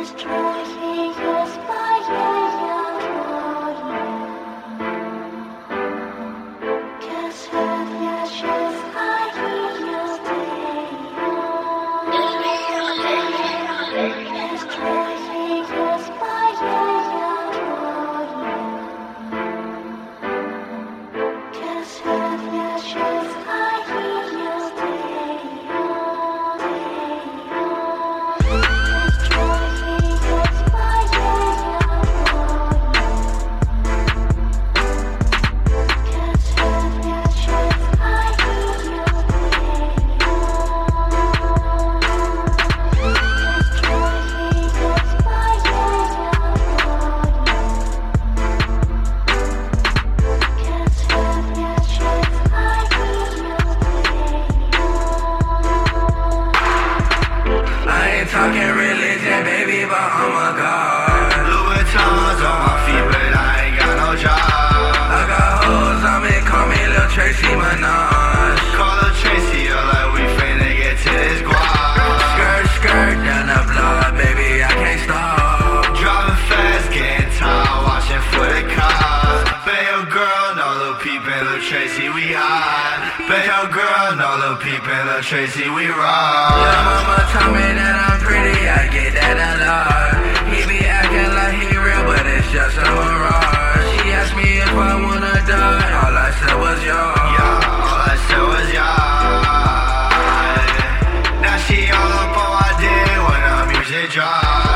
Talking religion, baby, but I'm a god. Louis Vuitton's on my feet, but I ain't got no job. I got hoes on me, call me Lil Tracy Minaj. Call Lil Tracy up like we finna get to this guap. Skirt, skirt down the block, baby, I can't stop. Driving fast, getting tired, watching for the cops. Bet your girl, no Lil Peep and Lil Tracy, we hot. Bet your girl, no Lil Peep and Lil Tracy, we rock. Your mama told me that I'm pretty, I get that a lot. He be acting like he real, but it's just a mirage. She asked me if I wanna die, all I said was y'all. Yeah, all I said was y'all. Now she all up on my dick when the music drops.